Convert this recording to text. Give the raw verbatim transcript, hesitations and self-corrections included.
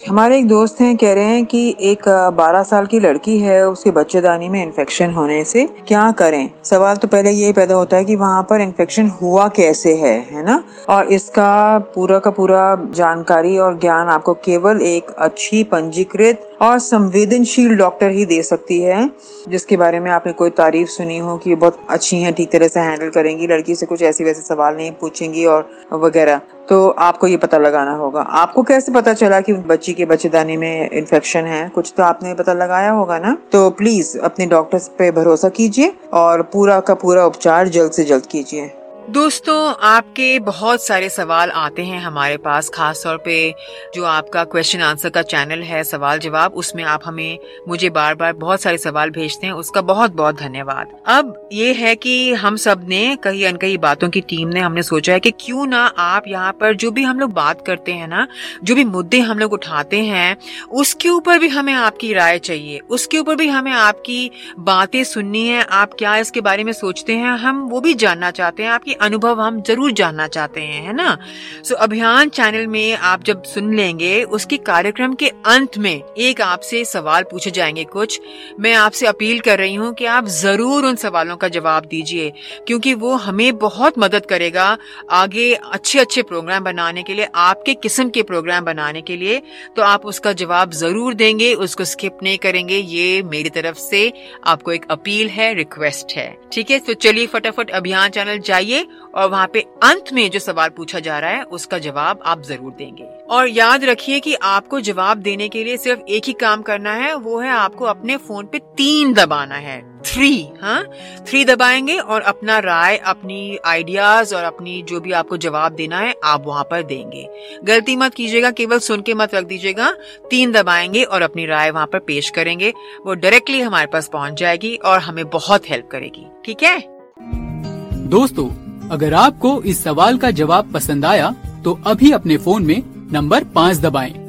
हमारे एक दोस्त हैं, कह रहे हैं कि एक बारह साल की लड़की है, उसके बच्चेदानी में इन्फेक्शन होने से क्या करें। सवाल तो पहले यही पैदा होता है कि वहाँ पर इन्फेक्शन हुआ कैसे है है ना। और इसका पूरा का पूरा जानकारी और ज्ञान आपको केवल एक अच्छी पंजीकृत और संवेदनशील डॉक्टर ही दे सकती है, जिसके बारे में आपने कोई तारीफ सुनी हो कि बहुत अच्छी हैं, ठीक तरह से हैंडल करेंगी, लड़की से कुछ ऐसे वैसे सवाल नहीं पूछेंगी और वगैरह। तो आपको ये पता लगाना होगा। आपको कैसे पता चला कि बच्ची के बच्चेदानी में इन्फेक्शन है? कुछ तो आपने पता लगाया होगा ना। तो प्लीज अपने डॉक्टर्स पे भरोसा कीजिए और पूरा का पूरा उपचार जल्द से जल्द कीजिए। दोस्तों, आपके बहुत सारे सवाल आते हैं हमारे पास, खास तौर पे जो आपका क्वेश्चन आंसर का चैनल है सवाल जवाब, उसमें आप हमें मुझे बार बार बहुत सारे सवाल भेजते हैं, उसका बहुत बहुत धन्यवाद। अब ये है कि हम सब ने कई अनकई बातों की टीम ने हमने सोचा है कि क्यों ना आप यहाँ पर जो भी हम लोग बात करते हैं ना, जो भी मुद्दे हम लोग उठाते हैं, उसके ऊपर भी हमें आपकी राय चाहिए, उसके ऊपर भी हमें आपकी बातें सुननी है। आप क्या इसके बारे में सोचते हैं, हम वो भी जानना चाहते हैं, आपकी अनुभव हम जरूर जानना चाहते हैं, है ना। सो so, अभियान चैनल में आप जब सुन लेंगे, उसके कार्यक्रम के अंत में एक आपसे सवाल पूछे जाएंगे कुछ। मैं आपसे अपील कर रही हूँ कि आप जरूर उन सवालों का जवाब दीजिए, क्योंकि वो हमें बहुत मदद करेगा आगे अच्छे अच्छे प्रोग्राम बनाने के लिए, आपके किस्म के प्रोग्राम बनाने के लिए। तो आप उसका जवाब जरूर देंगे, उसको स्किप नहीं करेंगे। ये मेरी तरफ से आपको एक अपील है, रिक्वेस्ट है, ठीक है। तो चलिए फटाफट अभियान चैनल जाइए और वहाँ पे अंत में जो सवाल पूछा जा रहा है उसका जवाब आप जरूर देंगे। और याद रखिए कि आपको जवाब देने के लिए सिर्फ एक ही काम करना है, वो है आपको अपने फोन पे तीन दबाना है, थ्री हाँ थ्री दबाएंगे और अपना राय, अपनी आइडियाज और अपनी जो भी आपको जवाब देना है आप वहाँ पर देंगे। गलती मत कीजिएगा, केवल सुन के मत रख दीजिएगा। तीन दबाएंगे और अपनी राय वहाँ पर पेश करेंगे, वो डायरेक्टली हमारे पास पहुँच जाएगी और हमें बहुत हेल्प करेगी, ठीक है दोस्तों। अगर आपको इस सवाल का जवाब पसंद आया तो अभी अपने फोन में नंबर पाँच दबाएं